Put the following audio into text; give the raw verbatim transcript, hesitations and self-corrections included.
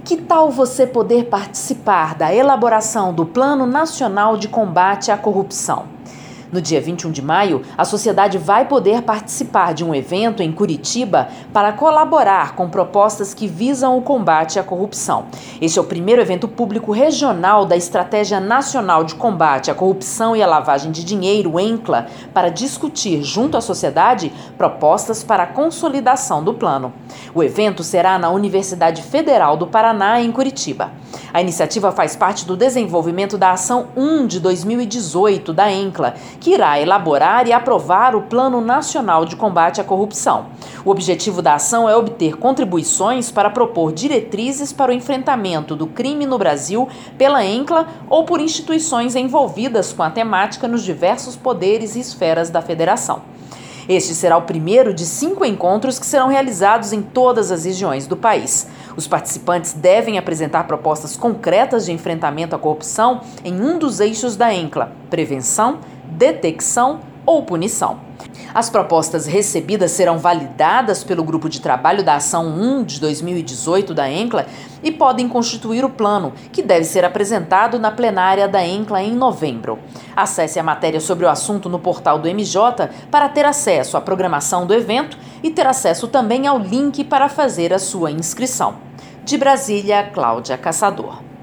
Que tal você poder participar da elaboração do Plano Nacional de Combate à Corrupção? No dia vinte e um de maio, a sociedade vai poder participar de um evento em Curitiba para colaborar com propostas que visam o combate à corrupção. Este é o primeiro evento público regional da Estratégia Nacional de Combate à Corrupção e à Lavagem de Dinheiro, ENCLA, para discutir junto à sociedade propostas para a consolidação do plano. O evento será na Universidade Federal do Paraná, em Curitiba. A iniciativa faz parte do desenvolvimento da Ação um de dois mil e dezoito da ENCLA, que irá elaborar e aprovar o Plano Nacional de Combate à Corrupção. O objetivo da ação é obter contribuições para propor diretrizes para o enfrentamento do crime no Brasil pela ENCLA ou por instituições envolvidas com a temática nos diversos poderes e esferas da federação. Este será o primeiro de cinco encontros que serão realizados em todas as regiões do país. Os participantes devem apresentar propostas concretas de enfrentamento à corrupção em um dos eixos da ENCLA: prevenção, detecção ou punição. As propostas recebidas serão validadas pelo grupo de trabalho da Ação um de dois mil e dezoito da ENCLA e podem constituir o plano, que deve ser apresentado na plenária da ENCLA em novembro. Acesse a matéria sobre o assunto no portal do M J para ter acesso à programação do evento e ter acesso também ao link para fazer a sua inscrição. De Brasília, Cláudia Caçador.